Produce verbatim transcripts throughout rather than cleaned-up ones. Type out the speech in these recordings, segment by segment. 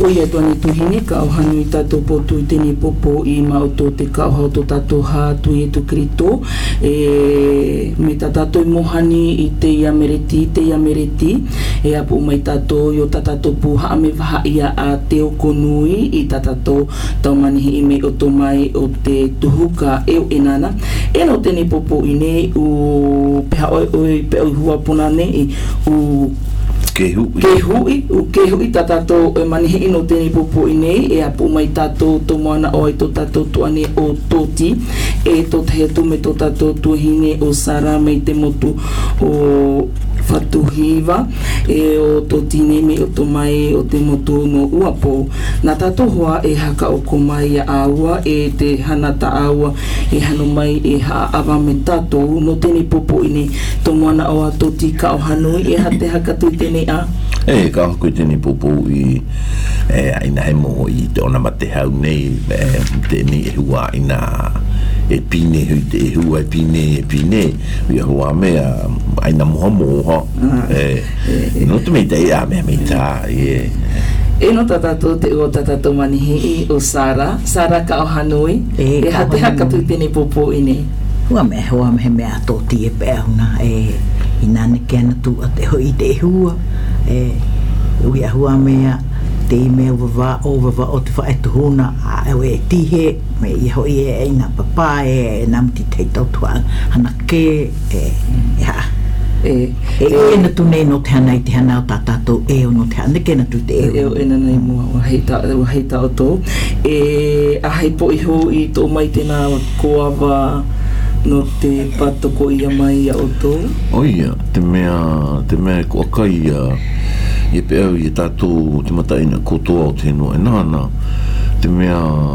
ia tuani tuhine ka o hanu i tato potu i teni popo i mauto te ka o hau to tato hatu i tu krito e me tato i mohani i te ia mereti te ia mereti e apu mai tato i o tato puha me vaha ia a te o konui i tato tau manihi i me o to mai o te tuhuka e o enana e no teni popo i ne u peha oi oi pe oi hua puna ne i u Kehui. Kehui, o kehui tatato e manihi ino teni popo i nei e apu mai tato to moana oi to tato tuane o toti e to te tu me to tato tuhine o Sara mai te motu o Fatuhiva e o toti ne me o to mai o te motu no uapo na tato hoa e haka o ko mai a aua e te hanata aua e hano mai e ha awa me tato no teni popo i nei to moana o a toti ka o hanui e ha te haka tui tene a e ka ko teni popo i e ina he mo i te ona mate hau nei te ni e hua ina e pine hui te e hua e pine e pine i hua mea aina moha moha e no te mei te a mea mei tā e e no tatato te o tatato manihi i o Sara Sara ka o hanui e, e ha te haka tui tene popo i nei hua mea hua mea mea tōti e peahuna e i nane kena tu a te hoi te hua e ui a hua mea te i mea wawa o wawa o te whaetuhuna a ewe e tihe me i hoi e ina papa e namti te tautua hana ke e e ha e e ena tu nei no te hana i te hana o tatato e o no te hana kena tu te e o ena nei mua wa heita wa heita o tō e a hei po i ho i tō mai tēnā koawa no te patoko ia mai ia o tō o ia te mea te mea kua kai ia i pe au i tātou te mataina kotoa o tēnua e nāna te mea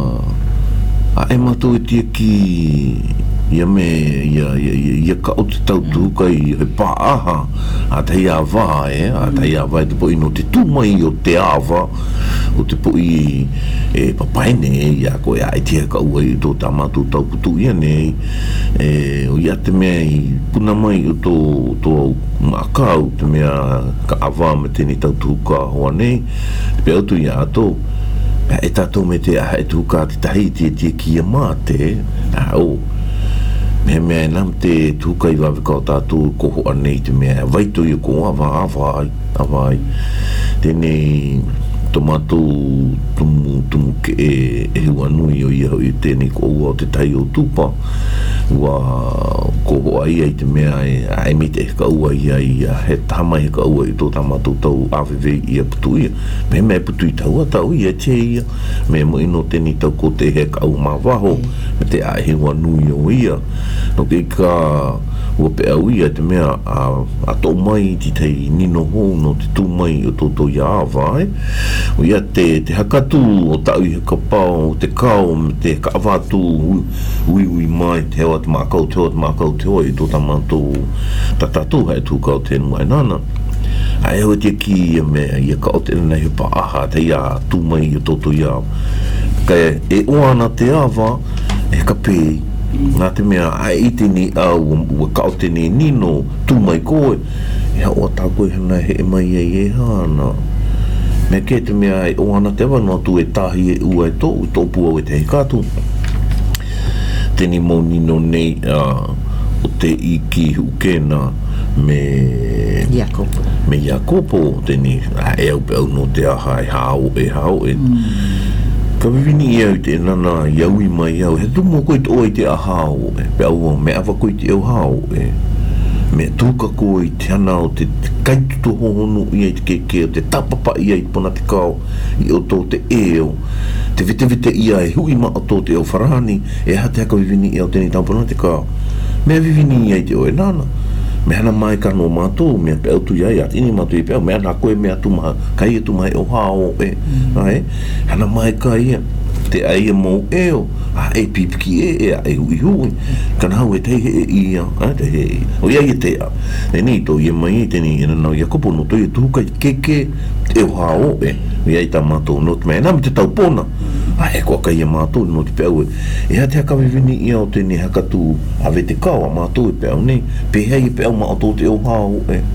a e matou e tia ki ia me ia ia ka o te tautu kai he paaha a te ia wā e a te ia wā e te po ino te tūmai o te awa o te po i e papaine ia ko ia e tia ka ua i tō tā mātou tau putu ia nei e o ia te mea i puna mai o tō tō makau te mea ka awa me tēni tautu ka hoa nei te pe autu ia ato e tātou me te aha e tūka te tahi te tia ki a māte a o me mea nam te tūka i wawe kao tātou koho anei te mea waito i ko awa awai awai tēnei tomato tumu tumu ke e e hua nui o ia i tēnei ko ua o te tai o tupa ua koho ai ai te mea e ai me te heka ua ia i he tama heka ua i tō tamatou tau awewei ia putu ia me mea putu i taua tau ia te ia me mo ino tēnei tau ko te heka ua ma waho me te ai hua nui o ia no ke ka ua pe au ia te mea a, a tō mai ti tei nino hou no te tū mai o tō tō ia awa e o ia te, te hakatu o tau i heka pao o te kao me te heka awatu ui ui mai te hewa te mākau te hoa te mākau te hoa i tō tamatou tatatu hae tūkau tēnua e nana a e hoa te ki ia mea ia ka o te nei he pa aha te ia tū mai i tō tō ia ka e oana te awa e ka pēi ngā te mea ai i tēni au ua ka o tēni nino tū mai koe e o tā koe hana he e mai e e hana me ke te mea e oana te wano atu e tahi e ua e tō i tō pua o e te hekatu tēni mau nino nei uh, o te iki hukena me Iakopo me Iakopo tēni e au pe au no te aha e hao e hao e mm. ka vivini i au te nana iau i mai au he tumo koe te oi te ahao e pe au me awa koe te au hao e me tūka koe i te ana o te kaituto hohonu i ai te keke o te tapapa i ai pona te kao i o tō te eo te vite vite i ai hui ma o tō te eo wharani e ha te haka vivini i au tēni tampona te kao mea vivini i ai te oe nana me hana mai ka no mātou mea pe autu iai at ini mātou i pe au mea nā koe mea tu maha kai e tu maha e o hao e mm. ai, hana mai ka ia te aia mō eo a e pipiki e e a e hui hui kana hau e te he e ia a te he e o ia i te a e ni tō i e mai i tēni i nana i a kopo no tō i tuhuka i keke e o hao e i ai tā mātou no te mea nami te tau pōna a e kua kai a mātou no te pe au e e ha te haka vivini i au tēni haka tū ave te kao a mātou e pe au nei pe hei e pe au ma o tō te o hao e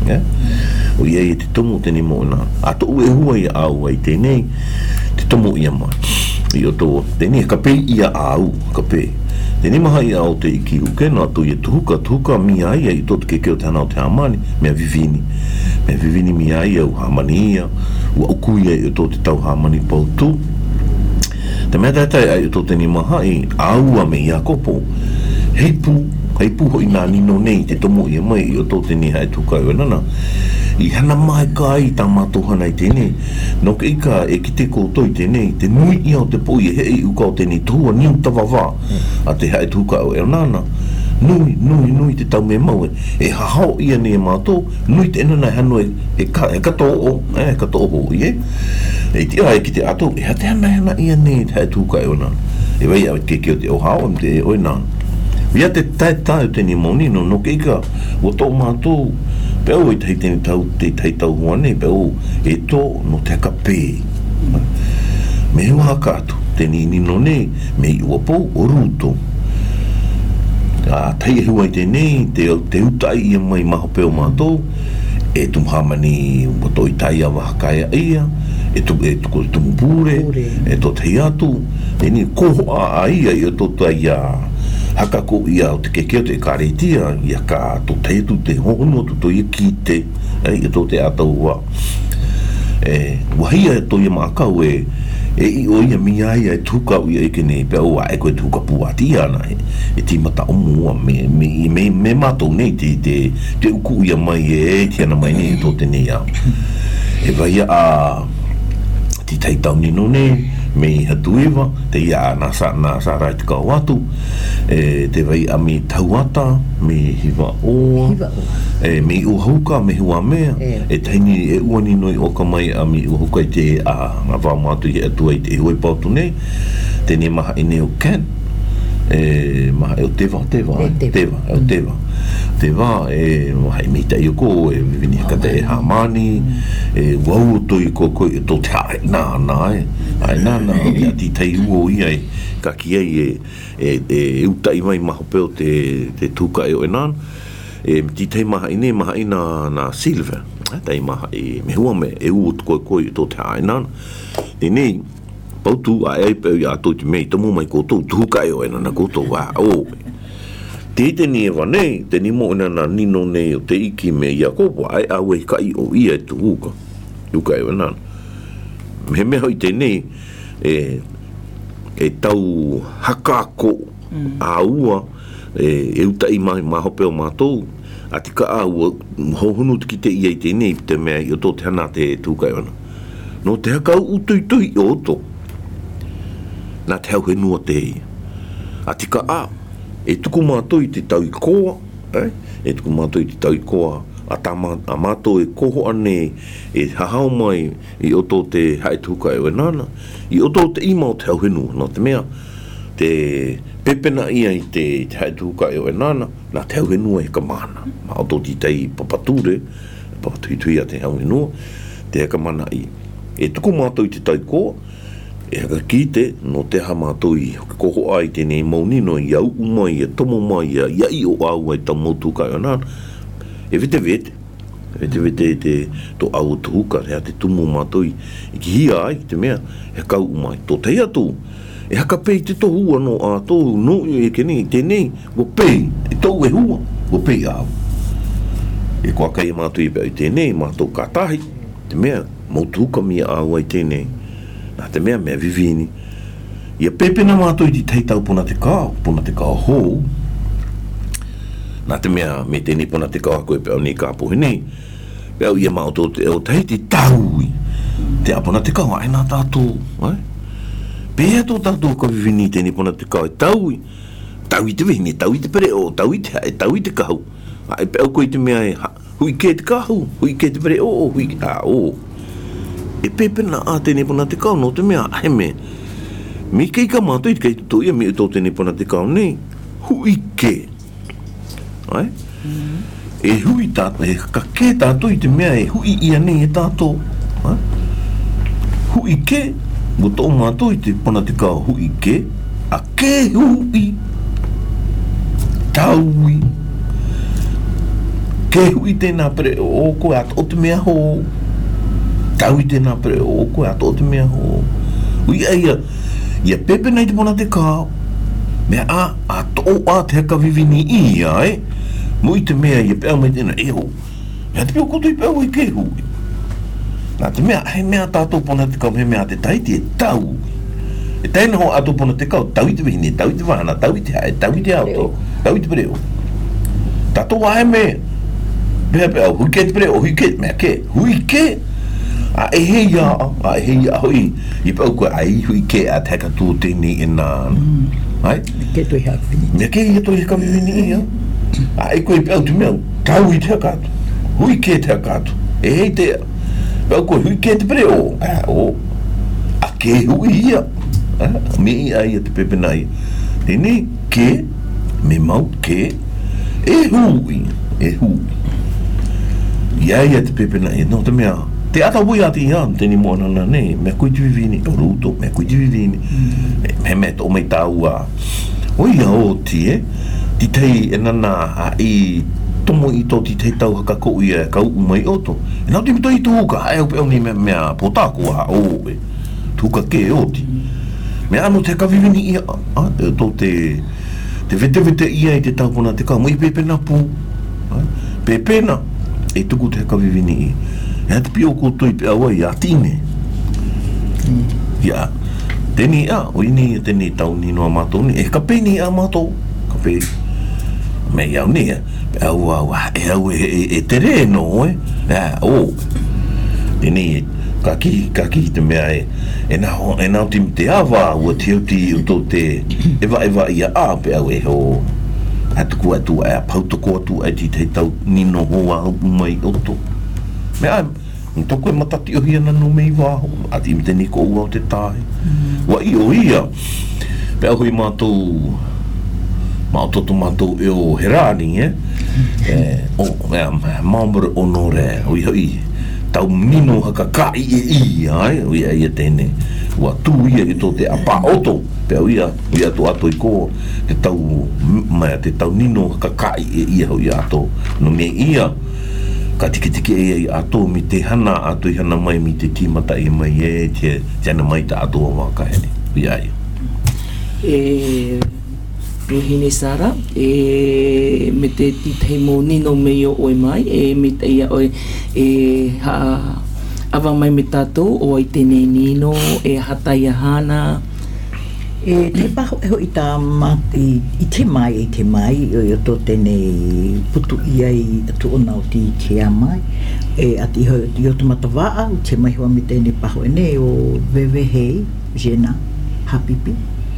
yeah? O ia i te tomo tēnei mo nā. A to ue hua i au ai tēnei, te tomo ia mai. I o tō, tēnei ka pei ia au, ka pei. Tēnei maha i au te iki uke, nā tō ia tuhuka, tuhuka mi ai i tō te kekeo te hana o te hamani, mea vivini. Mea vivini mi ai au hamani ia, ua uku ia i tō te tau hamani pau tū. Te mea tātai ai o tō tēnei maha i aua me ia kopo, hei pū, hei pū hoi nā nino nei te tomo ia mai i o tō tēnei hai tuka e nana. I hana mai ka ai tā mātou hana i tēnei. No ke ika e ki te koutou i tēnei, te nui ia o te poi e hei uka o tēnei tuhua niu tawawā a te hai tuka o e nana. Nui, nui, nui te tau me mau e, e hahao ia ne e mātou, nui te enana e hano e, e, ka, e kato o, e kato o i e. E te ai ki te ato, e ha te hana hana ia ne te hai tuka e o nana. E wei a ke keo te o hao am te e o nana. Ia te tai tai o tēnei monino, no ke ika o tō mātou, pēo i tei tēnei tau, te tei tau huane, pēo e tō no te ka pē. Me hua haka atu, tēnei nino nei, me i uapou o ruto. A tei e hua i tēnei, te, te utai ia mai maho pēo mātou, e tumhamani o tō i tai awa hakaia ia, e tu e tu tumu pure, e tō tei atu, tēnei koho a ia i o tō tai a haka ko ia o te kekeo te karetia, ia ka tō teitu te hono, tō tō ia ki te, e tō te atau wa. E, wahia e tō ia mākau e, e i o ia mi ai e tuka o ia eke nei, pia o a e koe tuka puati ana, e, e tīmata omua, me, me, me, me mātou nei, te, te, te uku ia mai e, e tiana mai nei, tō te nei au. E vai a, ti teitau nino nei, me hatuiwa, te ia nasa, nasa rai te kau atu, e, te vai a me tauata, me hiwa oa, e, me i uhauka, me hua mea, e, e taini e uani noi o ka mai a me i uhauka i te a ngā whamatu i atua i te hoi pautu nei, tēnei maha i neo ken, e, maha e o tewa, tewa, e, tewa, e o tewa. Tewa, e, maha i meita i o ko, e vini haka te e hamani, e, wau o toi ko koe, e tō te hae, nā, nā, e, ai nā, nā, i ati tei uo ia e, ka ki ei e, e, e, utai mai maho peo te, te tuka e o e nāna, e, ti tei maha i ne, maha i nā, nā silver, e, tei maha i, me hua me, e uo koe koe, tō te hae nāna, e nei, pautu a ei peo i ato te mei, tomo mai koutou, tuka e o e nāna koutou, a, o, te te ni e wanei, te ni mo ina na nino nei o te iki me ia kopo, ai awe ka i o ia e tu uka, uka e wanan. Me me hoi te nei, e, e tau hakako mm. a ua, e, e uta i mai maho peo mātou, a te ka a ua, hohunu te ki te ia i te nei, te mea i o tō te hana te tuka e wanan. No te hakau utui tui i oto, nā te hau he nua te ia. A te ka a, e tuku mātou i te tau i koa, eh? e tuku mātou i te tau i koa, a, tā mā, a mātou e koho ane, e hahau mai i oto te hae tuka e wenana, i oto te ima o te hauhenu, no te mea, te pepena ia i te, te hae tuka e wenana, nā te hauhenu e ka mana, ma oto ti tei papature, papatui tui a te hauhenu, te haka mana i, e tuku mātou i te tau i koa, e haka kite, no te ha mātou i koho ai tēnei maunino i au umai, e tomo mai, ia i o au ai tau mautuka i anan, e vete vete, vete vete te to au tuhuka, rea te tumu mātou i, i ki hia ai, te mea, e kau umai, tō tei atu, e haka pei te tō hua no a tō, no e kene, tēnei, go pei, e tō e hua, go pei au. E kua kai mātou i pēo i tēnei, mātou kātahi, te mea, mautuka mia au ai tēnei, nā te mea mea vivini. Ia pepena mātou i ti teitau puna te kao, puna te kao hou. Nā te mea me tēnei puna te kao koe pēo nei kāpuhi nei. Pēo ia mātou te eo tei te taui. Te apuna te kao, ai nā tātou. Pēa tō tātou ka vivini tēnei puna te kao, e taui. Taui te vihini, taui te pere o, taui te hae, taui te kahu. Ai pēo koe te mea e, hui ke te kahu, hui ke te pere o, hui ke, a o. E pepena a tēnei puna te kao, no te mea, he me. Mi kei ka mātou i kei tō ia mi tō tēnei puna te kao nei. Hui ke. Ai? Mm-hmm. E hui tātou, e ka ke tātou i te mea, e hui ia nei e tātou. Ai? Hui ke. Mo tō mātou i te puna te kao hui ke. A ke hui. Taui. ke hui tēnā pere o koe ato o te mea ho. Tau i tēnā pere o koe ato o te mea ho. Ui ai ia, ia pepe nei te pona te kao. Mea a, a tō a te haka vivini i ai. Mo i te mea ia pēo mai tēnā e ho. Mea te pēo koto i pēo i ke hui. Nā te mea, he mea tātou pona te kao, he mea te taiti e tau. E taina ho ato pona te kao, tau i te vihini, tau i te wahana, tau i te hae, tau i te auto, tau i te pereo. Tātou wahe mea. Pea pea, hui ke te pereo, hui ke, mea ke, hui ke. A e he ia, a e he ia hoi. I pau koe, ai hui ke a te haka tū tēnei e nāna. Ai? Me ke toi haka vini. Mea ke ia toi haka vini ia. A e koe i pau te mea, tau i te haka atu. Hui ke te haka atu. E hei te, pau koe, hui ke te pereo. A o, a ke hui ia. Me i ai te pepena ia. Tēnei ke, me mau ke, e hui, e hui. Ia ia te pepena ia, no te mea, te ata hui ati ia, tēnei moana na nei, mea kui te vivini, o ruto, mea kui te vivini. Me me tō mai tāu a, o ia o ti e, ti tei e nana a i tomo i tō ti tei tau haka kou ia kau umai oto. E nau te mito i tūka, ai au pe au ni mea, mea potāku a o e, tūka ke o ti. Me ano te kawivini ia, a, tō te, te vete vete ia i te taupuna te kau, mo i pepena pū, pepena, e tuku te kawivini ia. E te pio koutou i pe aua i a tine. Ia, tēnei a, o ini i tēnei tau ni noa mātou ni, e ka pēni a mātou, ka pēni. Me iau ni, pe aua aua, e au e, e, e te re no, e, e, o, tēnei, ka ki, ka ki te mea e, e nao, e nao timi te awa, ua te uti u tō te, ewa ewa ia a, pe au e ho, atuku atu, e a pautoko atu, e ti te tau nino hoa au mai oto. Mea, n toko e matati o hia nanu mei waho, a ti mi te niko ua o te tae. Wa i o ia, pe au hui mātou, mātoto mātou e o herani, e, e o, mea, maumere onore, oi hoi, tau mino haka kai e i, ai, o ia ia tēne, ua tū ia i tō te apa oto, pe au ia, o ia tō ato i kō, te tau, mea, te tau nino haka kai e ia ho ia ato, no me ia, ka tiki tiki e i ato, mi te hana ato i hana mai, mi te tīmata e mai e, te tēna mai ta ato a waka hene, o ia ia. E... Rohine Sara, e me te titei mō nino mei o oi mai, e me te ia oi, e ha awa mai me tātou, o i tēnei nino, e hatai a hana. E te paho e hoi tā mati, i te mai, i te mai, o i to tēnei putu ia i atu o nau ti te a mai, e ati hoi i o te matawaa, o te mai hoa me tēnei paho e ne, o Vevehei, Jena, Hapipi.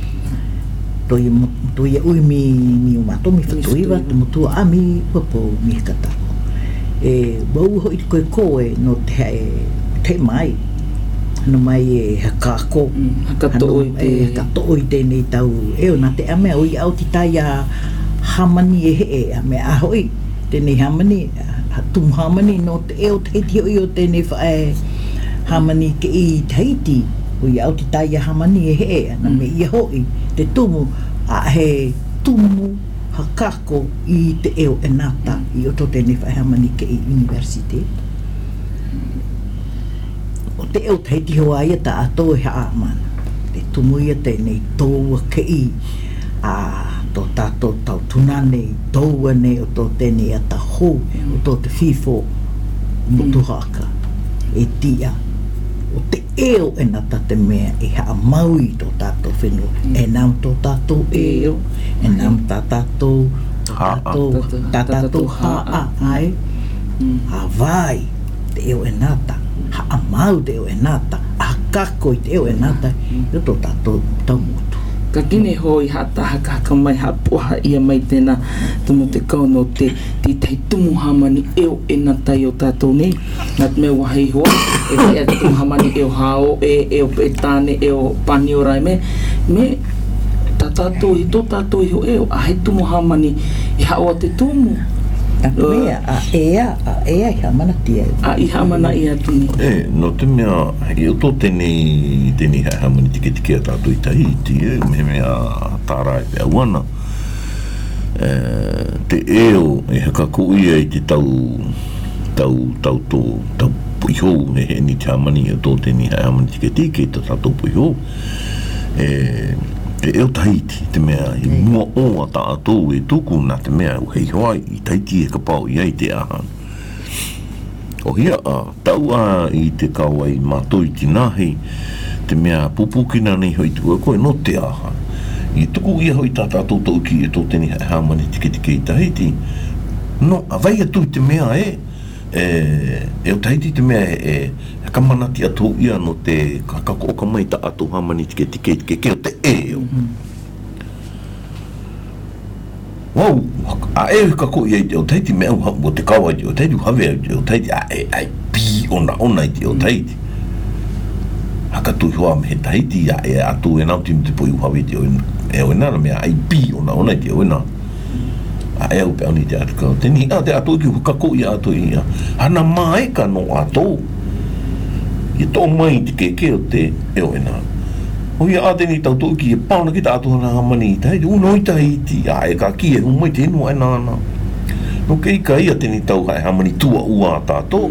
Toi toi ui mi mi mato mi fatuiva te motu a mi popo mi kata e bau ho i koe koe no te te mai no mai e hakako hakato i te hakato i te nei tau e ona te ame o i au ti tai a hamani e he e me a hoi te nei hamani tum hamani no te e o te ti o te nei fae hamani ke i Tahiti o i au ti tai a hamani e he e na me i hoi te tumu a he tumu hakako i te eo e nata i oto tēnei whaehamani ke i universite. O te eo teiti hoa ia ta ato e haa mana. Te tumu ia tēnei tōua ke i a tō tātou tau tunane tōua ne o tō tēnei ata hou o tō te fifo motu haka e tia. O te eo e nata te mea e haa maui tō tātou whenua. E nam tō tātou eo, e nam tā tātou tā tātou haa ai. A vai, te eo e nata, haa mau te eo e nata, a kako i te eo e nata, i tō tātou tau motu. Ka kine hoi hata haka haka mai hapuaha ia mai tēnā tumu te kauno te ti tei tumu hamani eo e nata i o tātou nei. Nā te mea wahei hoa, e hei a tumu hamani eo hao, e eo pe tāne, eo pani o rai me. Me, tā tātou i tō tātou i ho eo, a hei tumu hamani i hao a te tumu. A mea, a ea, a ea i hamana tia. A i hamana i atuni. E, no te mea, i o tō tēnei, tēnei hea hamani tike tike a tātou i Tahiti, e, me mea tārai pe auana. uh, te eo e haka kuia i te tau tau tau tau tau puiho e he ni te amani e tō te ni hai amani tike tike ta tau puiho e e eo Tahiti te mea i mua o a ta atou e tuku na te mea u hei hoai i Tahiti e ka pau i ai te ahan o hia a tau a i te kawai mātou i tinahi te mea pupukina nei hoi tu koe no te ahan i tuku ia hoi tā tātou tau ki e tō teni hai amani tike tike i Tahiti no a vai atu te mea e e e o Tahiti te mea e e kamanati atu ia no te kakako o ka mai ta atu hamani tike tike tike ke o te e o wow a e kako ia o Tahiti mea o te kawa o Tahiti hawe o Tahiti a e ai pi ona ona i o Tahiti haka tu hoa me Tahiti a e atu e nau timu te poi hawe te o e o nana mea ai pi ona ona i o nana a e au pe ani te atu kau teni a te atu ki hukako ia atu ia hana mai ka no ato i tō mai te keke o te e o ena o ia a teni tau tō ki e pauna ki ta atu hana hamani i Tahiti uno i Tahiti a e ka ki e humai te inu ai nana no kei ka ia teni tau hai hamani tua ua tātou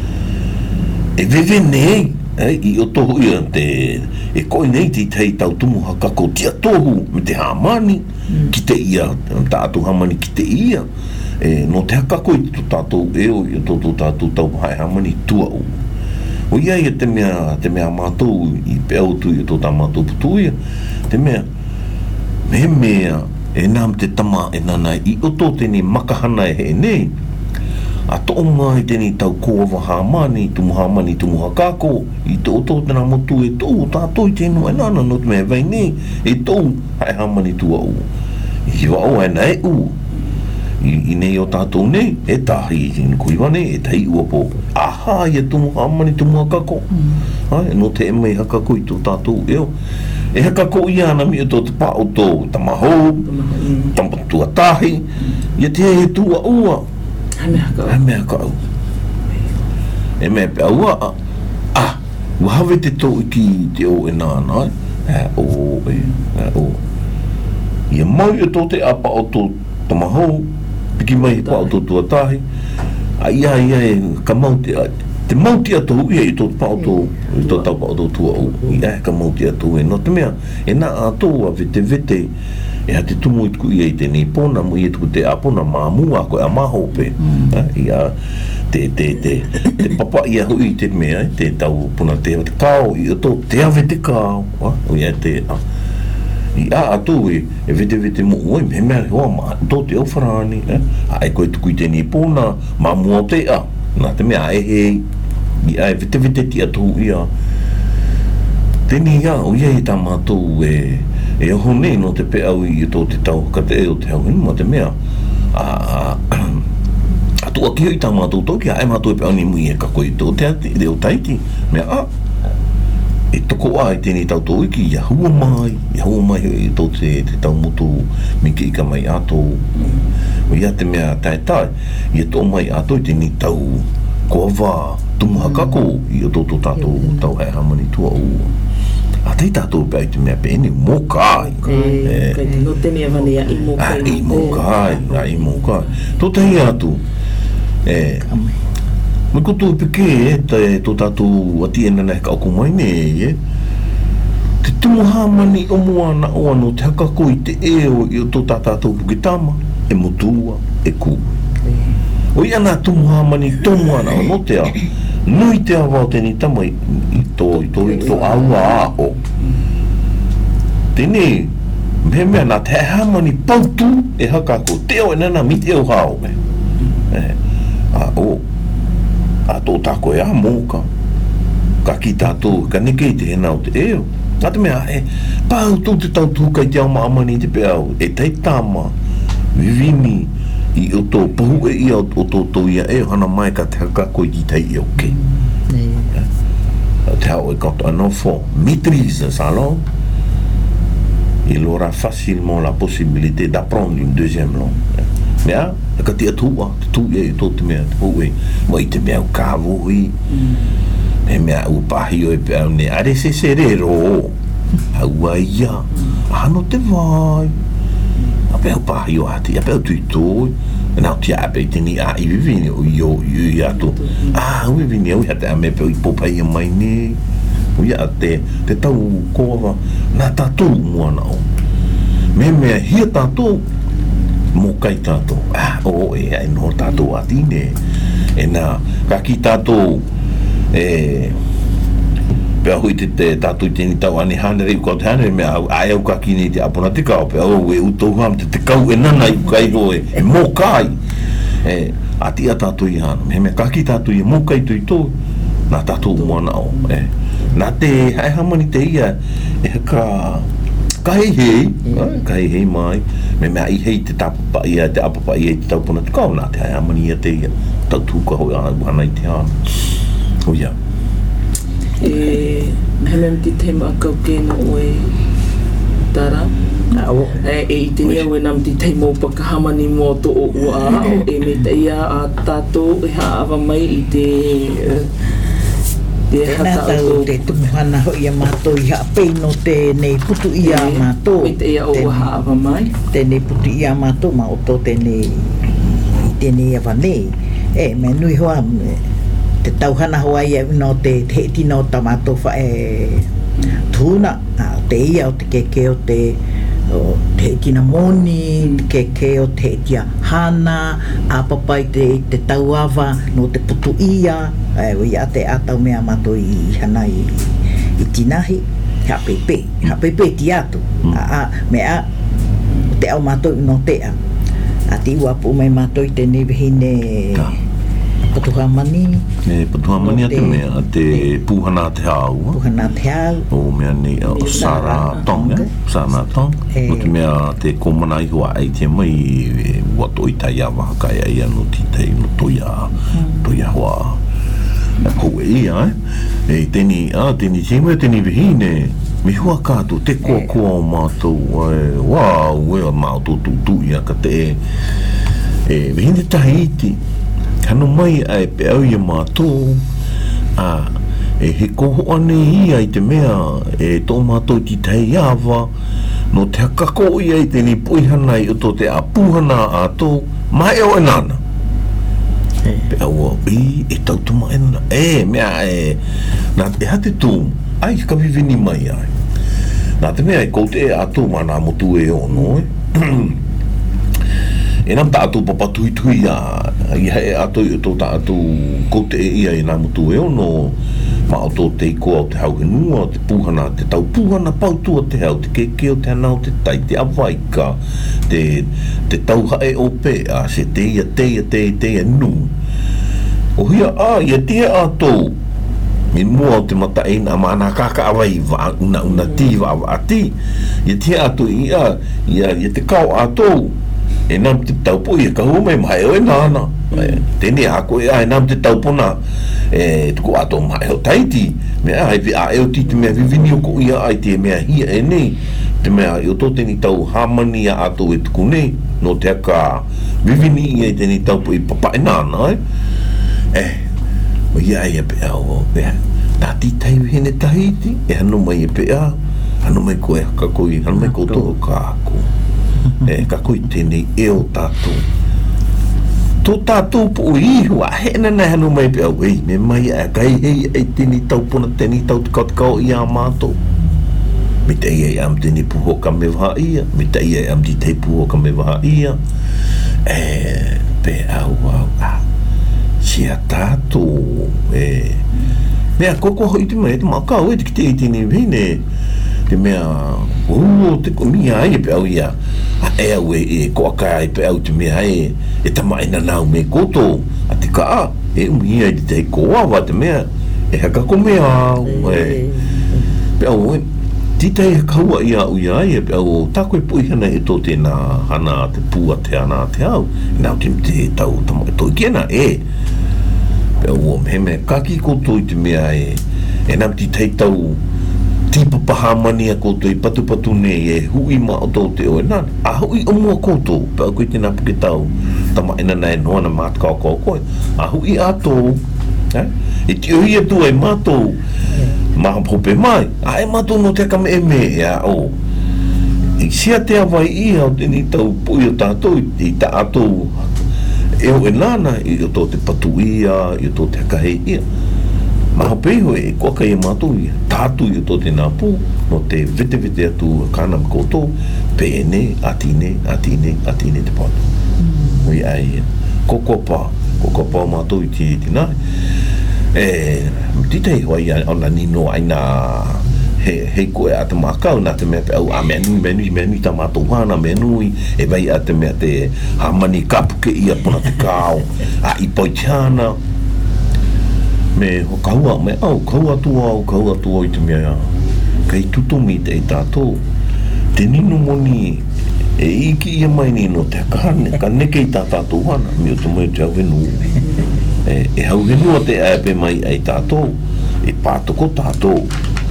e veve nei e i o tohu ia te e koi nei te tei tau tumu hakako tia tohu me te hamani mm. ki te ia tātou hamani ki te ia e no te hakako i tō tātou eo i tō tō tātou tau hai hamani tua u o ia ia te mea te mea mātou i peau tu i tō tā mātou putu ia te mea me mea e nām te tama e nana i o tō teni makahana e he nei a tō mai teni tau kōwa hamani, tumu hamani, tumu hakako, i tō tō tēnā motu e tō, tātou i tēnu e nana, no te mea vai nei, e tō, hai hamani tua u. I wao e nei u. I, i nei o tātou nei, e tahi i tēnu kuiwa nei, e tahi ua pō. Aha, i e tumu hamani, tumu hakako. Mm. Hai, no te e mai hakako i tō tātou eo. E hakako i ana mi e tō te pāo tō, tamahou, mm. tampatua tahi, i e te e tua ua. Hai mea ka au. Hai mea ka au. E mea pe aua, ah, wahawe te tō ki te o e nāna, e o, e, e o. Ia mau e tō te apa o tō tamahou, piki mai e pa o tō tuatahi, a ia ia e ka mauti a, te mauti a tō ia i tō pa o tō, i tō tau pa o tō tua o, ia e ka mauti a tō e, no te mea, e nā a tō a vete vete, e ha te tumu i tuku ia i te ni pōna mu i tuku te apona māmua koe a mahope mm. ia te te te te papa ia hui te mea te tau puna te te kao i o tō te ave te kao o ia te a i a atu e e vete vete mo oi me mea hoa ma tō te awharani a e koe tuku i te ni pōna māmua te a nā te mea e hei i a e vete vete ti atu ia teni ia o ia i tā mātou e e ho nei no te pe au i tō te tau ka te eo te hau hinu ma te mea a a tu aki hoi tā mātou tō ki a e mātou e pe au ni mui e kako i tō te ate e o Tahiti mea a e toko a i tēnei tau tō iki i a hua mai i a hua mai i tō te, te tau motu mi ki ika mai ato o ia te mea tae tae i a tō mai ato i tēnei tau kua wā tumu hakako i o tō tō tātou tau hai hamani tua u a tei tātou pe ai te mea pe eni mō kai e kai te no te mea vane a i mō kai a i mō kai a i mō kai tō tei atu e me koto peke e te tō tātou ati e nana e ka oko mai ne e te tumu hamani o moana o ano te hakako i te eo i o tō tātou pukitama e motua e ku o ia nā tumu hamani tō moana o no te a nui te awa o tēni tama i tō, i tō, i tō aua a o. Tēnei, me mea nā te hamani pautu e hakako, te o e nana mi te o hao me. E, a o, a tō tāko e a mōka. Ka ki tātou, ka nekei te hena o te eo. Nā te mea, e, pāu tō te tau tūkai te au maamani te pe au, e tei tāma, vivimi, i o tō pahu e ia o tō tō ia e hana mai ka te hakako i tei e oke. Te hao e kato anofo maîtrise sa langue, il aura facilement la possibilité d'apprendre une deuxième langue. Mea, ka te atua, te tū e tō te mea, te pahu e, mai te mea o kāwohi, me mea u pahi o e pe au ne, are se se re ro, haua ia, ano te vai, Apa apa yo ati, apa tu itu, na tia apa tini a i vini o yo yo ya tu. Ah, o vini o hata me pe po pai mai ni. O ya te te tau ko na tatu mo na o. Me me hi tatu mo kai tatu. Ah, o e ai no tatu ati ne. E na ka ki tatu e pe hui te te tatu tini tau ani hanere i kau te hanere me au ai au ka kini te apona te kau pe au e utou ham te te kau e nana i kai roe e mō kai e ati a tatu i hana me me kaki tatu i mō kai tui tō nā tatu moana o e nā te hai hamani te ia e ka ka hei hei ka hei hei mai me me ai hei te tapapa ia te apapa ia te taupuna te kau nā te hai hamani ia te ia tau tūka hoi ana hana i te hana o ia e hemem ti tema kau kena oe tara e e i te nia oe nam ti teimo pakahamani mo to o ua o e me te ia a tato e haawa mai i te te hata o te tumuhana ho ia mato i hapei no te nei putu ia mato me te ia o haawa mai te nei putu ia mato ma o to te nei te nei awa nei e me nui hoa te tauhana Hawaii e no te te tino tamato fa e tuna te ia o te keke o te o te tina moni te keke o te tia hana a papai te te tauawa no te putu ia e o ia te atau mea mato i hana i, i tinahi ha pepe ha pepe ti atu a, a mea te au mato no te a a ti wapu mai mato i te nevihine Patuhamani e Patuhamani ate mea te puhana te hau puhana te hau o mea ni o Sara Tong Sara Tong o te mea te komana i hua ai te mai wato i tai awa kai ai anu ti tei no toia toia hua koe ia e teni a teni tēmua teni vihine mi hua kātu te kua kua o mātou wau wea mātou tu tu ia ka te e vihine tahiti Kano mai ai pe au ia mātou a e he koho ane ia i te mea e tō mātou ti tei awa no te hakako ia i te ni puihana i uto te apuhana a tō mai au e nana pe au i e tau tuma e nana e mea e nā te hate tū ai ka vivini mai ai nā te mea e kou te e a tō mana motu e ono e e nam ta atu papa tui tui a i he atu i tō ta atu ko te ia i nā mutu e ono ma o tō te iko au te hauhenua te puhana, te tau puhana pautua te hau te keke o te anau te tai te awaika te, te tau hae o pe a se te ia te ia te ia te ia nu o hia a ia te a tō min mua o te mata e na mana kaka awai wa una una ti wa ati ia te atu ia ia ia te kau a tō e nam te taupo i ka hume mai o e nana tēne ako e ai nam te taupona e tuku ato mai o taiti mea ai vi a e o ti te mea vivini o ko ia ai te mea hia e nei te mea i o tō teni tau hamani a ato e tuku nei no te aka vivini i e teni taupo i papa e nana e o ia e pea o pea nā ti tai hene tahiti e hano mai e pea hano mai ko e haka koi hano mai ko toho ka ako e ka koi tēnei e o tātou tō tātou po i hua he nana hanu mai pe au ei me mai a kai hei ei tēnei taupuna tēnei tau te kautakau i a mātou me te ia i am tēnei puho ka me waha ia me te ia i am ti te puho ka me waha ia e pe au au a sia tātou e mea koko hoi te mai te makau e te ki te i tēnei vene te mea o te komia ai pe au ia a e au e ko aka ai pe au te mea e e tama ina nau me koto a te ka e umi ai te ko awa te mea e haka ko mea au e pe au e tita e kaua ia au ia ai pe au tako e pui hana e tō tēnā hana te pua te ana te au e nau te te tau tama e tō kena e pe au o me me kaki koto i te mea e e nau ti tei tau tipa pahamani a koutou i patu patu nei e hui ma o tau te oe nana a hui o mua koutou pe au koe tēnā puke tau tama ina nei noa na mātakau kau koe a hui a tō e ti oi e tu ai mātou maha pope mai a e mātou no te kame e me e a o I sia te awai ia o tini tau pui o tātou i ta atou e o e nana i o tō te patuia, i o tō te kahe ia. Maho peho e kua kai e mātou ia. Tātou i o tō te nāpū, no te vete vete atu kāna mkoto, pēne, atine, atine, atine te pātou. Mm. Oi ai ia. Koko pā, koko pā mātou i te iti nai. E, titei hoi au na nino aina he he koe ata makau na te mea pe au a menu menu menu ta mātou hana menu e vai ata mea te hamani kapuke ia puna te kao a i poitiana me ho kaua me au kaua tua au kaua tua i te mea kei tutumi te i tātou te nino moni e iki ia mai nino te kane ka neke i tā tātou hana mi o te mai te au henu e, e hau henua te aepe mai ai tātou e pātoko tātou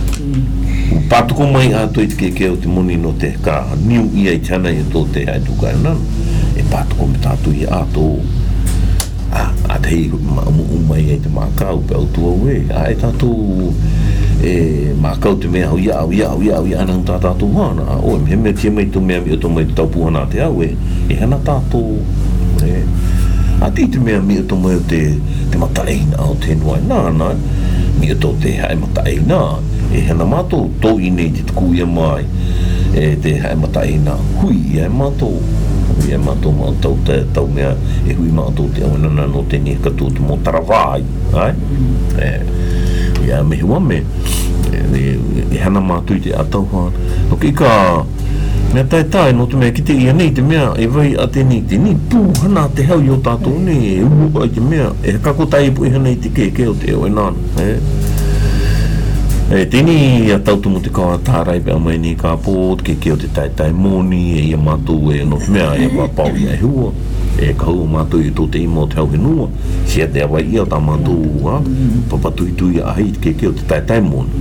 o pātoko mai ato i te keke o te moni no te ka niu ia i tana i tō te hai tukai nan e pātoko me tātou i ato a, a te hei umai ai te mākau pe au tua ue a e tātou e mākau te mea au ia au ia au ia au ia anang tā tātou hana o e me tia mai tō mea mi o tō mai tau puhana te au e e hana tātou e a ti te mea mi o tō mai o te te matareina o te nuai nāna mi o tō te hai matareina e hana mātou tō i nei te tuku ia mai e te hai matareina hui ia e mātou hui ia mātou mātou te tau mea e hui mātou te awanana no te ni katu te mō tarawai ai e ia me hua me e, e hana mātou i te atau hana no ki ka mea tai tai no te mea ki te ia nei te mea e vai a te ni te ni pū hana te hau i o tātou ne e uu ai te mea e kako tai pu i hana i te keke o te o e nana e e tini a tautumu te kawa tārai pe amai ni ka pō ke keo te tai tai moni e ia mātou e no mea e wā pau i ai hua e ka hua mātou i tō te ima o te hau henua sia te awa ia o tā mātou ha papatui tui a hei ke keo te tai tai moni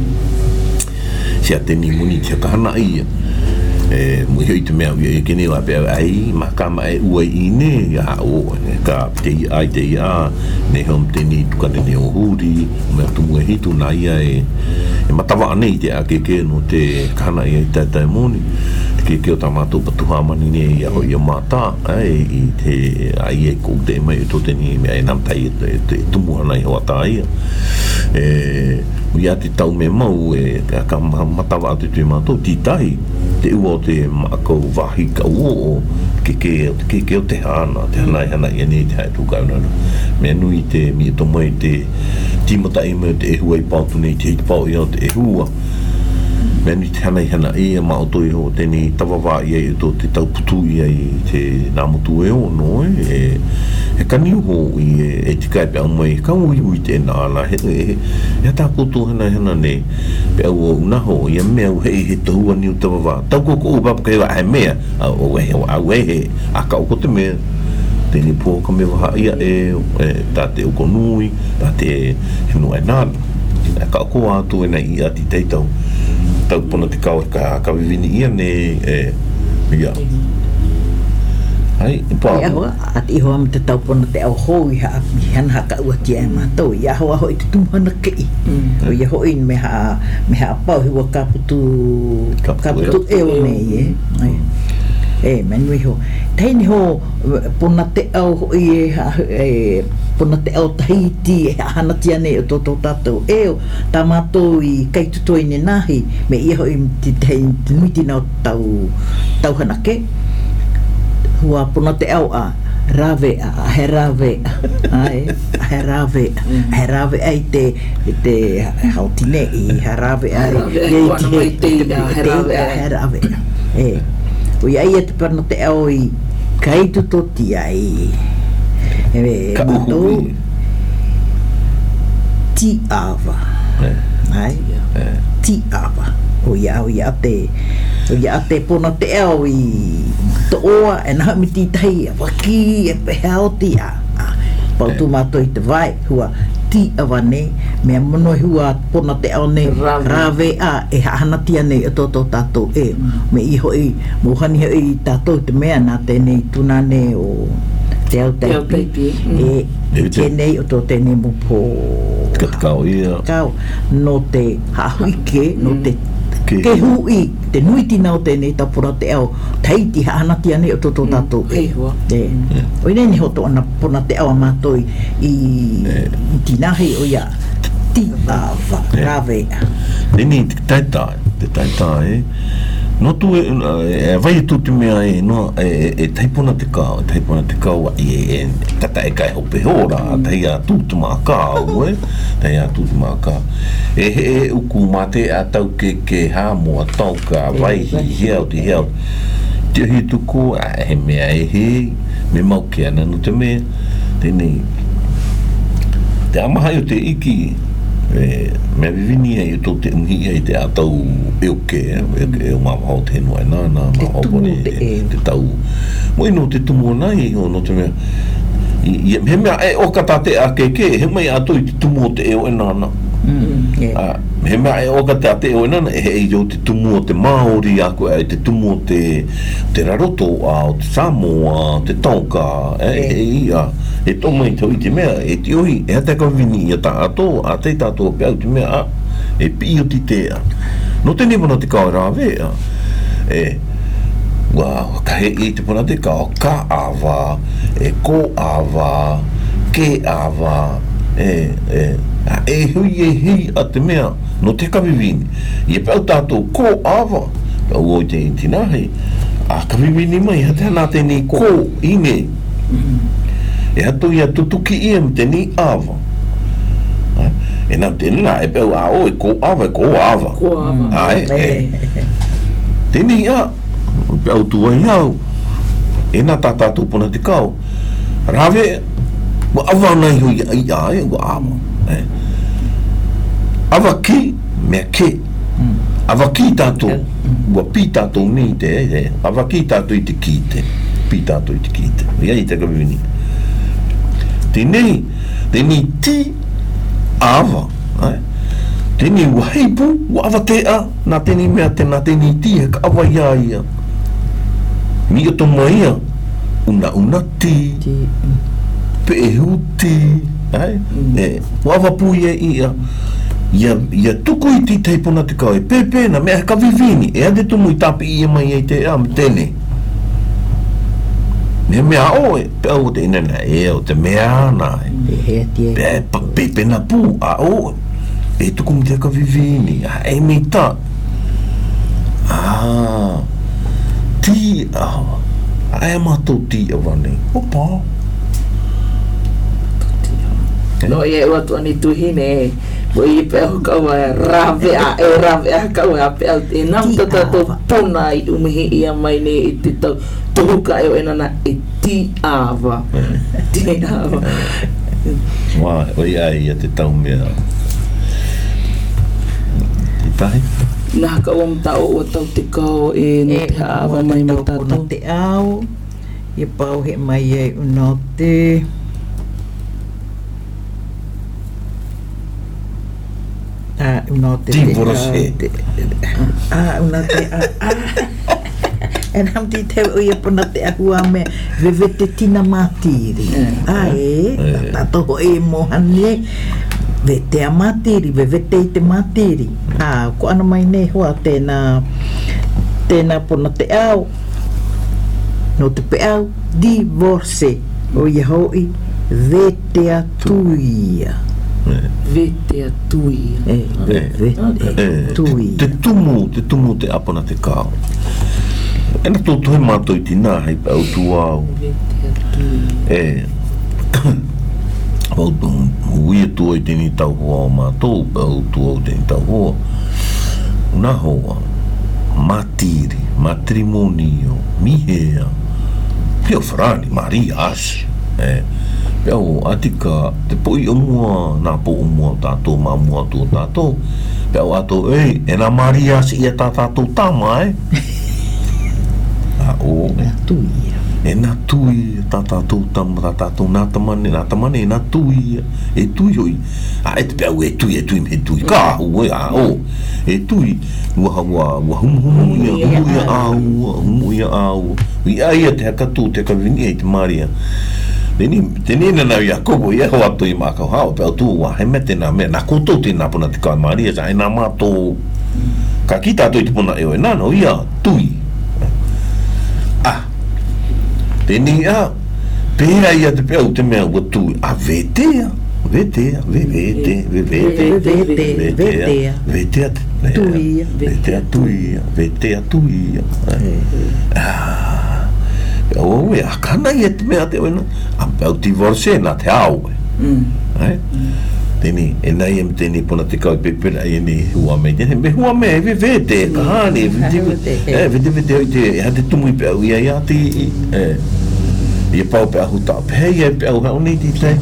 sia te ni moni tia ka hana ia e mui hei te mea ui e kene wa pe ai makama e ua i ne ya o ka te i ai te i a ne hom te ni tukane ne o huri mea tumu e hitu na ia e e matawa anei te a keke no te kana i ai tai tai moni te keke o ta mātou patuha mani ne i a hoi a mātā ai i te ai e kou te mai e tō te ni mea e nam tai e te tumu ana i hoa tā ia e ui a te tau me mau e ka matawa atu tui mātou ti tahi te ua o te mākou wahi ka ua o keke o te keke o te hana te hana i hana i ane te hai tūkau nana mea nui te mi e tomo i te timata i mea te ehua i pātu nei te hiti pāu i o te ehua mea nui te hana i hana i a mao toi ho tēnei tawawā i ai o te tau putu i ai te nāmutu e o no e he kaniu ho i e, e tika e pe au mai ka ui ui te nāna he e he tā koutou hana hana ne pe au o unaho i a mea u hei he tahua niu tawawā tau koko u papu kei wa ai mea au e he au e he a ka uko te mea tēnei pō ka me waha ia e, e tā te uko nui tā te he nuai nāna a ka uko atu e nei i ati teitau tau pona te kau ka kawivini ia ne e ia ai pa ia hoa ati hoa me te tau pona te au hoi ha han ha ka ua tia e mātou ia hoa hoi te tumana kei o ia hoi me ha me ha pau hiwa ka putu ka putu eo nei e e menui ho teini ho pona te au hoi e ha e pona te au tahiti e hana tia nei o tō tō tātou eo tā mātou i kaitutoi ne nahi me ia hoi te te nuiti nao tau tau hanake hua pona te au a rave a he rave ai he rave he rave ai te te hautine i he rave ai te he rave e o ia ia te pano te au i kaitutoti ai e mato ti ava ai ti ava o ia o ia te o ia te pona te au i to oa e naha mi titai waki e pehao ti a pau tu mato i te vai hua ti awa ne mea mono hua pona te au ne rave a e hana tia nei o tō tātou e me i hoi mohani hoi tātou te mea nā tēnei tuna ne o te au teipi e tēnei o tō tēnei mo pō katakau ia kau no te hahuike no te ke hui te nui tina o tēnei tapura te au taiti haanati ane o toto tātou Hei hoa. e o ine ni hoto ana pona te au mātoi i tinahi o ia ti ava rave Nini te taitai, te taitai, no tu e vai tu te mea e no e e taipona te kau, taipona te kau e e tata e kai hope hora, tai a tu te mā kau, e, tai a tu te mā kau. E he e uku mate a tau ke ke ha mua tau ka vai hi hiau te hiau. Te hi tuku, a he mea e he, me mau ke ana no te mea, tēnei. Te amahai o te iki, e me vivini e to te umhi e te atau e o ke e o mama hau te henua e nana ma hau pone te tau mo ino te tumu nai o no te mea he mea e o kata te a ke ke he mai atu i te tumu te e o e nana he mea e o kata te e o e nana e he o te tumu o te Māori ako e te tumu o te te raroto a o te Samoa te Tonga e ia e tō mai tau i te mea, e te ohi, e hata ka vini i a tā ato, a te tātou pe au te mea, a, e pi o ti te a. No te nipona te kao rāwe, a, e, wow, ka he i te pona te kao, ka awa, e ko awa, ke awa, e, e, a, e hui e hei a te mea, no te ka vivini, i e pe au tātou ko awa, au o te intinahe, a ka vivini mai, hata hana te ni ko, ine, e hatu ia tutuki ia me te ni awa. E nā te nina, e pēu a o, e ko awa, e ko awa. Ko awa. Ai, e. Te ni ia, pēu tua iau, e nā tātātou puna te kau. Rāwe, wa awa nai hui ai ai, wa awa. Awa ki, mea ke. Awa ki tātou, wa pi tātou ni te, awa ki tātou i te ki te. Pi tātou i te ki te. Ia i te kawini. Tēnei, tēnei ti awa, tēnei waheipu, wa awa te a, nā tēnei mea te nā tēnei ti, he ka awa ia ia. Mi o toma ia, una una ti, pe e hu ti, e, wa awa pu ia ia, ia, ia tuku i ti teipona te kau, e pepe na mea ka vivini, e ade tumu i tapi ia mai e te a, me tēnei. Me mea o e, pe au te inana e o te mea nai. Pe pepe na pu, a o, e tuku mi te ka vivini, a e mei ta. Ah, ti awa, a e matou ti awa nei. Opa. No e ua tu ani tuhine e, mo i pe au kaua e rāwe a, e rāwe a kaua a pe au te nam tatato puna i umihi ia mai ne i te tau tohuka e o enana e ti awa. Ti awa. Wā, oi ai a te tau mea. Ti tahi? Nā ka ua mta o ua tau te kao e no te awa mai mai tātou. Te au, i pau he mai e uno te... Ah, uno te... Divorce. Ah, uno te... E nam ti te ui e pona te ahua me vewe te tina mātiri. Ah, e, tato ho e mohane, ve te a mātiri, vewe te i te mātiri. Ah, ko ana mai nei hoa tēnā, tēnā pona te au, no te pe au, divorce, o ia hoi, ve te atuia. Vete a tuia. E, vete tuia. Te tumu, te tumu te apona te kao. E na tō tohe mātou i tina hei pa autu au. Vete a tuia. E, autu, ui e tua i tēni tau hoa o mātou, pa autu au tēni tau hoa. Una hoa, matiri, matrimonio, mihea, pio frani, Maria Asi. E, peo atika te poi o mua nā po o mua tātou mā mua tō tātou peo ato ei e nā Maria si e tā tātou tāma e a o Nā tuia. e nā tui tā tātou tāma tā tātou nā tamane nā tamane e nā tui e tui hoi a e te peo e tui e tui me tui ka hu e a o e tui ua hawa ua humu humu ia humu ia a ua humu ia a ua i a ia te haka tū te ka vini e te Maria. Tēnī, tēnī nana i a kopo i e hoa atu i mākau hao, pēo tū wa he me tēnā mea, nā koutou tēnā puna te kai Maria, sa e nā mātou ka kita tu itu pun nak ewe nano ia tui ah teni a pera ia te pe te me o tui a vetea vetea vete vete Vete, vetea. vetea Tuia. vetea tuia vetea tuia ah o e a kana ia te me te ona a pe divorce na te au eh teni e nai em teni pona te kau pepera e ni hua me te me hua me ve vete ka hani vete eh vete vete te ha te tumu pe au ia ia ti eh ia pau pe ahu ta pe ia pe au ha oni ti te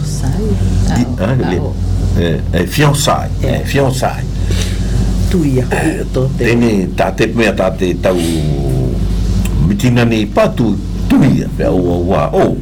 eh eh fiançai eh fiançai Tuia ko to te. teni ta te me ta te tau mitina ni patu tuia pe au wa o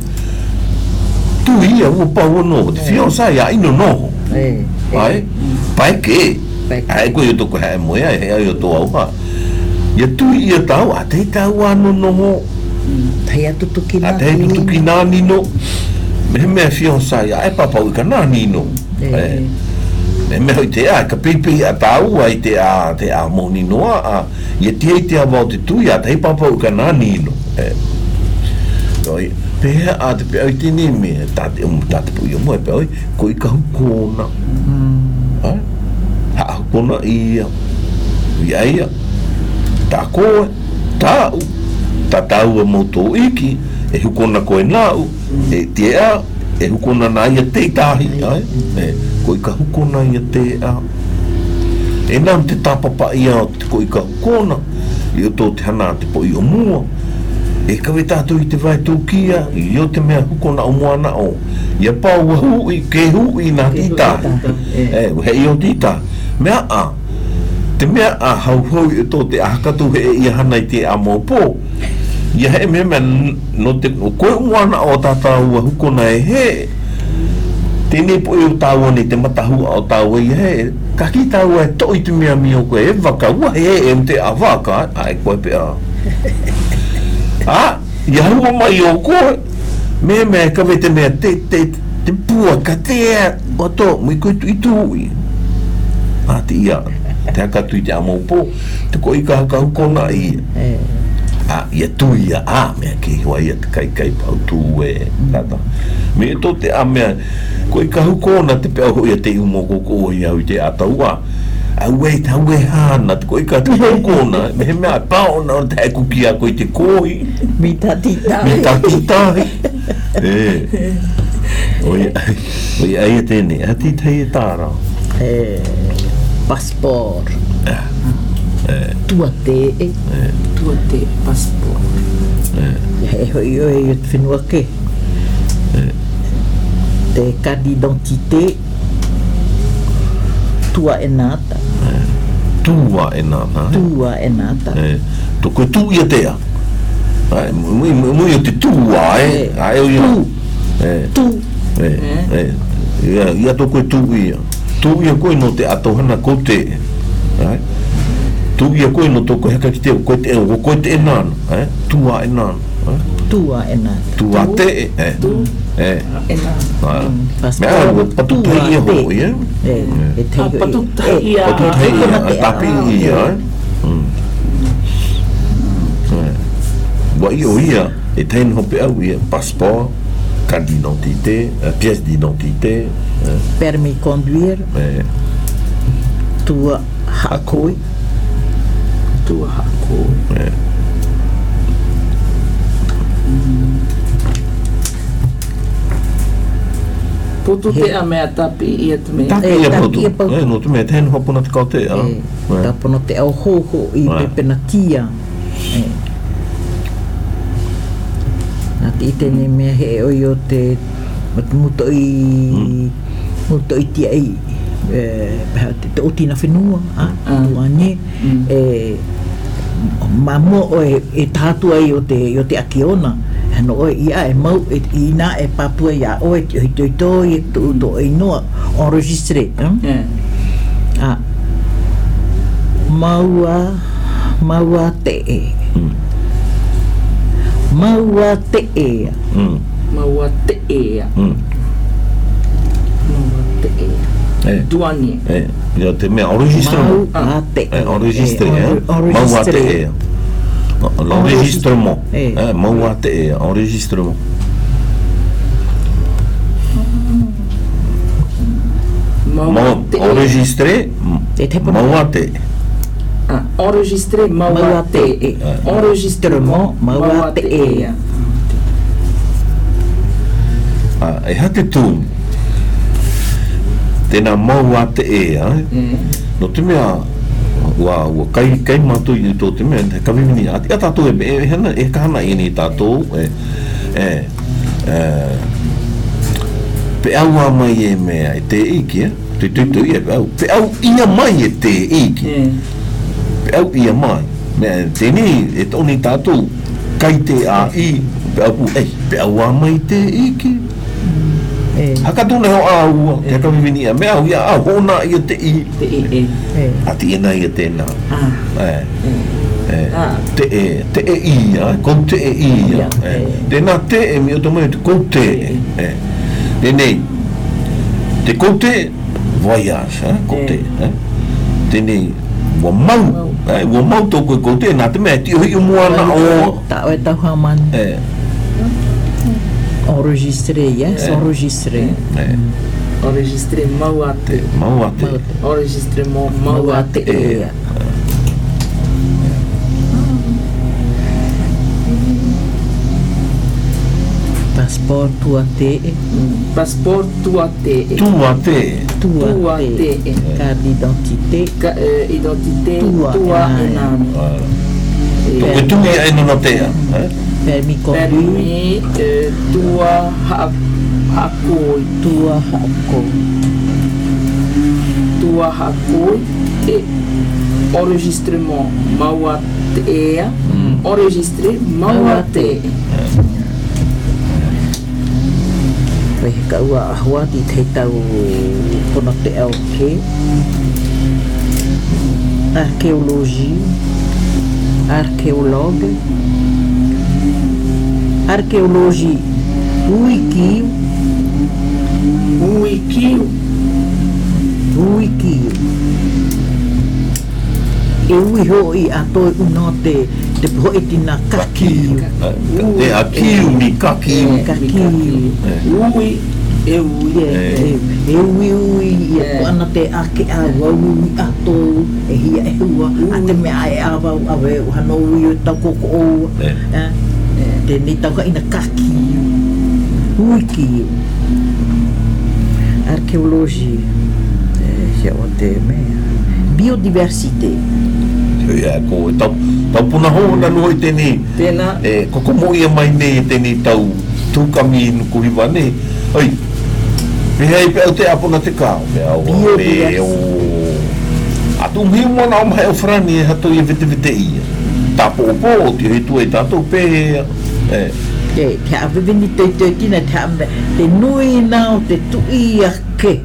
tuia o pau no te fiançai ai no no Eh. Ai, pai que? Pai Ai, ko yo to ko ha mo ya, yo to au ha. Ye tu ia tau, a te tau anu no mo. Tai atu tuki na. A te tu ki na ni no. Me me fiança ya, e papa o ka na ni no. Eh. Me me te a ka pipi a tau ai te a te a mo ni no a. Ye te te a mo te tu ya, te papa o ka na ni no. Eh. Oi, pe a te pe ai te ni me, ta te um ta te pu yo mo pe oi, ko i ka kona. Ha? Ha kona ia. Ia ia. Ta ko ta ta tau mo to iki, e hukona ko e nau, e te a, e hukona na ia te tahi, ai. E ko i ka hukona ia te a. E nam te tapapa ia ko i ka hukona, i o tō te hana te po i o mua. E kawe tātou i te vai tūkia, i o te mea hukona o moana o. Ia pau a hui, ke hui nā tita. E, he i o tita. Mea a, te mea a hau hau i tō te ahakatu he i hana i te a mō pō. Ia he mea mea no te koe moana o tātou a hukona e he. Tēnei po i o tāua ni te matahua o tāua i he. Ka ki tāua e tō i te mea mi o koe e waka ua he e te a waka. Ai koe pe a. Ah, ia hua mai o koe. Me me kawe te mea te, te, te pua ka tea o tō, mui koe tu i tūi. Ah, te ia, te hakatu i te amo pō, te koe i ka haka hukona i. Ah, ia tūi ia, ah, mea ke hua ia te kai kai pau tū e, tata. Me tō te a mea, koe i ka hukona te pēo hoi a te umo koko i au i te ataua. Au e tau e hana, te koe i ka te hukona, me he mea pao na te heku ki a koe te kohi. Mi tati tahi. Me tati tahi. E. Oi, oi, ai e tēne, a ti tei e tāra. Eh, paspor. Eh. Tua te e. Tua te passport. He hoi oi o te whenua ke. Te carte d'identité. Tua e nata. Tua e nata. Tua e nata. Eh. To koe tu ia tea. Ai, mui, mui o te tua, eh. Ai, o ia. Eh. Tu. Eh. Eh. Ia, ia to koe tu ia. Tu ia koe no te atohana ko te. Ai. Tu ia koe no to koe haka ki te, koe te, koe te e nana. Eh. Tua e nana. Tua e nata. Tua te, eh. Tu. Eh. E nā. Mea, patu tei e hoi, eh. Eh, e te Ah, patu tei ia. Patu tei ia, tapi ia, eh. Wa i o ia, e tein hope au ia, passeport, carte d'identité, pièce d'identité, permis conduire. eh, Tua hakoi. Tua hako. eh, Putu te a mea tapi ia te mea. tapi Eh, ia tapi patu, ia patu. eh, no te mea tein hope na te kau te, ah. Eh, ka pono te au hoho i Eh. pepena tia. Eh. Nā te ite ne mea he oi o te muto i muto i tia i eh, te, te otina whenua, ah, Ah. tuane. Mm. Eh, mamo o e, e tātua i o te, o te akiona. Hano oe ia e mau, e, i nā e papua ia oe, te hoi toi toi, e tu to e noa, enregistré. Hm? Yeah. Ah. Maua, maua te e. Maua te e. Mm, Maua te ea. mm. Maua te ea. tuani. Eh, ia te mea enregistrement. Mauate. Eh, enregistré, Eh, eh. enregistré. Mauate e. L'enregistrement. Eh, mauate e, enregistrement. Mauate. Enregistré, mauate. Ah, enregistré mauate. Enregistrement mauate. Ah, e hate tūn. Tēnā mauate e, eh? No te mea, ua, ua kai, kai mātou i tō te mea, te kawimini, a tia tātou e, e, hana, e kahana i ni tātou, e, e, e, pe aua mai e mea, e te iki, eh? Te tuitui e pe au, pe au ia mai e te iki, pe au ia mai, mea, tēni, e tōni tātou, kai te a i, pe au, ei, pe aua mai te iki, haka tūne ho a ua, te kawimini a mea, ia a hona i te i, Te e e. a ti ena i tēnā, e, e, Ah. te e, te e i, kou te e i, e, tēnā te e mi o tō mai, te kou te e, e, tēnei, te kou te, voyage, eh, kou te, eh, tēnei, ua mau, eh, ua mau tō koe kou te, nā te mea, ti ohi o moana o, Ta o e tau haman. e, Enregistré, yes, enregistré. e, Enregistré mauate. mau ate, Enregistrement mauate. E. Passeport tua te, Passeport tuate. tu ate, tua Tua te, te. carte d'identité, Ka, eh, identité Tua tua e e nani. nani. koe tungi ai no tea, eh, permis conduire, Permis eh, tua ha hakoi. tua hako, Tua hakoi e enregistrement mauate. Enregistré mauate. Wai he ka ua ahua di te tau pono te au ke. Arqueologie, arqueologue, arqueologie, wiki, Wiki wiki. E ui ho i atoi uno te te poe tina kaki. te a kiu mi kaki, Kaki. Ui e ui. E e ui ui i e ana te ake a wau i ato e hia e hua a te mea e awa awe hano ui o tau koko o te ni tau ka ina kaki ui ki arqueologie e o te mea biodiversité ia ko tau tau puna ho na no i teni, Tēnā e koko mo ia mai nei teni tau tukami no kuhiwa nei, ai, me hei pe au te apona te kao, me au me o, atu mhi mo na o mai o frani e hato i vete vete ia, tapo o po, ti hei tu e tato pe, e, e te awewini te te tina te ame te nui nao te tui a ke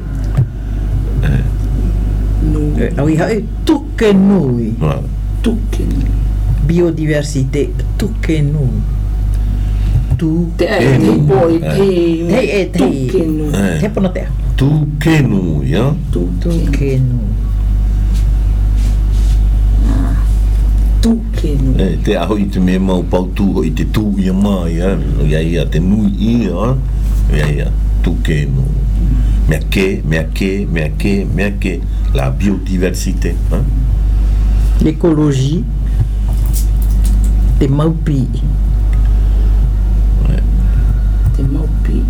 nu au i hae tuke nui tuke. biodiversité tuke nui tu Te e te poi te Hei e te tuke nu. Eh. te pono te tu kenu, ia, tuke nui Tuke nu. e, te aho i te me mau pau tu ho i te tu ia mai, ia, ia ia te nui ia, ia ia, tu kenu, mea ke, mea ke, mea ke, mea ke, la biodiversité, hein? l'écologie te maupi Te maupi.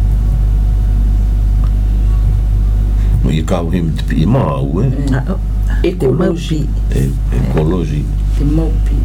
No i kau him te pi mau, eh? Ah, oh, te Ecologie. maupi E, ecologie. Te maupi.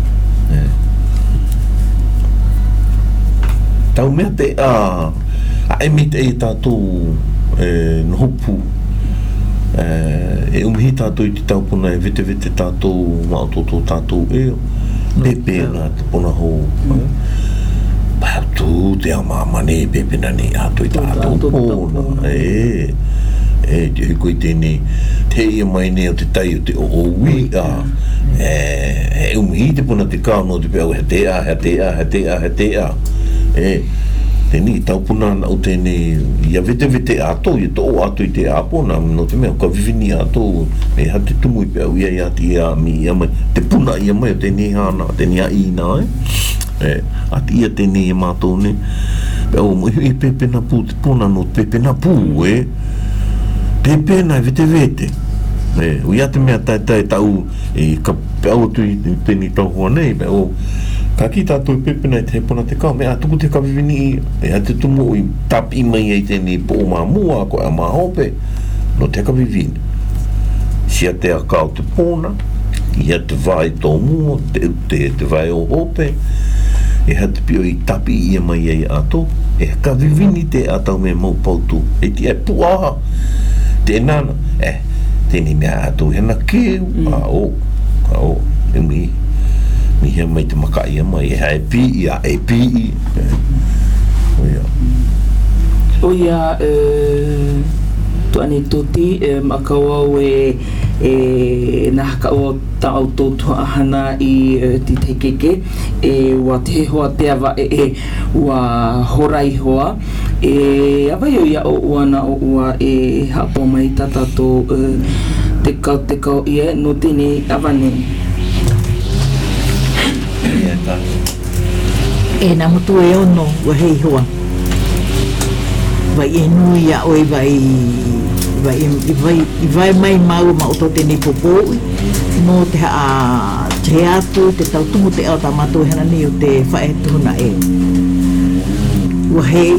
Tau mea te a, a emi te e tātou e, no hopu, e, e umhi tātou i te tau puna e vete vete tātou maototo tātou e, pepe ngā te puna hou. Pau tū te a mamane e pepe nani ato i tātou puna. E, e, te hiko i tēnei, te ia mai nei o te tai o te o o ui a, e, e umhi te puna te kāno te pēau he te a, he te a, he te a, he te a. E, Tēnei, tau puna na o tēnei, ia vete vete ato, ia tō ato i te apona, no te mea, ka vivini ato, e ha te tumu i pe au ia ia te ia mi ia mai, te puna ia mai o tēnei hana, tēnei a ina, e, ati ia tēnei ia mātou ne, pe au mo i pepena pū, te puna no pepena pū, e, pepena i vete vete, e, o ia te mea tai tai tau, e, ka pe au tu i tēnei tau hoa nei, pe au, ka ki tātou i pepena i te hepona te kao, mea tuku te kawhiwini i, e ha te tumu i tapi mai ei tēnei po o mā mua, ko a mā hope, no te kawhiwini. Sia te a kao te pōna, i ha te vai tō mua, te ute e te vai o hope, e ha te pio i tapi i mai ei ato, e ha kawhiwini te a tau me mau pautu, e ti e puaha, te nana, e, tēnei mea ato hena keu, mm. a o, a o, e mi, mi hea mai te makai ia mai, e hae pi i a e pi i. O ia. O ia, tu ane toti, makau au e, e nā haka o ta au tōtua ahana i ti teikeke, e ua te hoa te awa e e ua horai hoa, e awai o ia o uana o ua e hapo mai tatato te kau te kau ia, no tēnei awane. E nā mutu e ono wa hei hoa. Vai e nui a oi vai vai vai vai mai mau ma o tō tēnei popoi no te a te atu te tautumu te au tamatu hena ni o te whae tuhuna e. Wa hei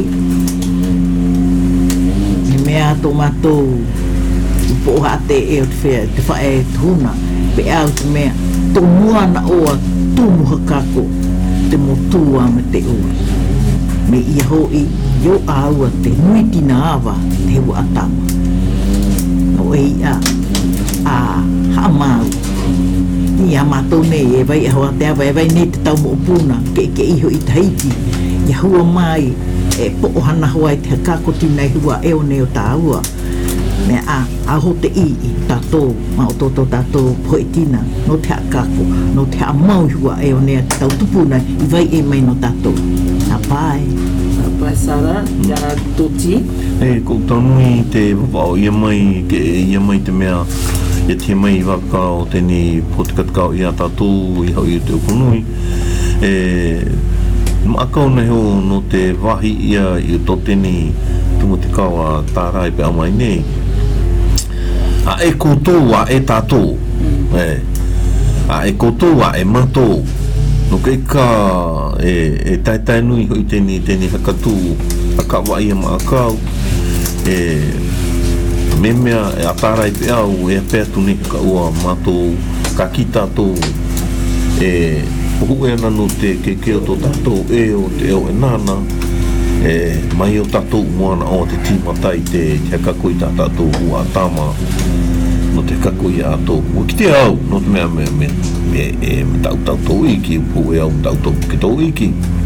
he mea tō matou po ha te e o te whae tuhuna pe au te mea tō mua na oa tumu hakako te motua me te ua. Me ia hoi, yo aua te nui tina awa te hewa atama. No e ia, a haamau. Ni a mātou nei e vai ahoa te awa, e vai nei te tau mo upuna, ke ke iho i Tahiti. Ia hua mai, e po hana hoa i te hakako tina i hua eo neo tā ua. Me a, aho te i i tātou, ma o tōtou tātou poetina, no te hakako, no te amau hua e o nea te tau tupuna, i vai e mai no tātou. A pai. A pai Sara, ia tōti. E, ko tanui te wapao, ia mai, ke ia mai te mea, ia te mai i waka o tēnei potikatakao i a tātou, i hau i te upunui. E, maakau nei ho no te wahi ia i tō tēnei tumu te kawa tārai pe amai nei. A e koutou a e tātou, e, a e koutou a e mātou, no kei ka e, e tai tai nui hoi tēnei tēnei hakatū, a ka wai e maakau, e me mea e a tārai pe au, e a pētu ne ka ua mātou, ka ki tātou, e hu e nanu te ke ke o tō tātou e o te eo e nana, e mai o tātou moana o te tīmatai te te kakoi tā tātou ua tāma no te kakoi a tō ua ki te au no te mea mea mea me e me tau tau tō iki pu e au tau tau ki tō iki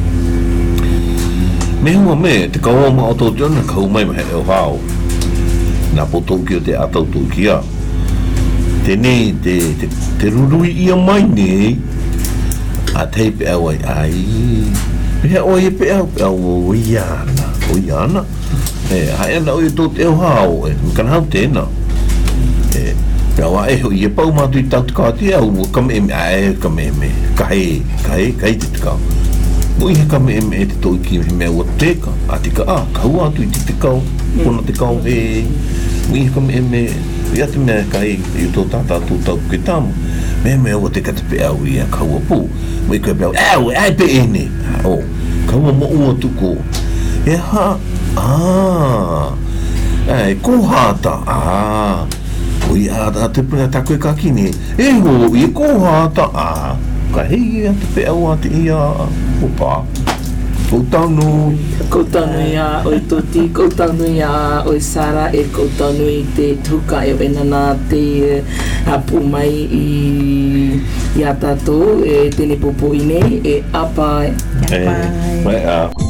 me hua me te kaua ma o tō te ona kau mai mahe e o hao nā po tō ki o te a tau tō ki a tēnei te, te, te rurui ia mai nei a tei pe au ai ai Pea o e pe au, pe au o iana, o iana. E, hai ana o i tō te au hao, e, mikana hau tēnā. E, pea wa e hoi e pau mātu i tau te kāti au, o kame eme, ae, kame eme, kahe, kahe, kahe te te kau. Mo i he kame eme e te tō i ki he mea ua teka, a tika, a, kau atu i te te kau, pona te kau e, mo i he kame eme, i ati mea kahe, i tō tātā tō tau ke tamu. Mea mea ua teka te pe au i a kau a pū. Mo i koe pe au, au, ai pe ene. O, kaua mo ua tuko. E ha, ah, e kohata, ah, o i a te puna takoe ka kine. E ho, i kohata, ah, ka hei e te pe au a te ia, opa. Koutanu. Koutanu ia oi toti, koutanu ia oi Sara, e koutanu i te tuka e wenana te hapu mai i, i a tātou, e tēnei popo i nei, e apai. E, mai a.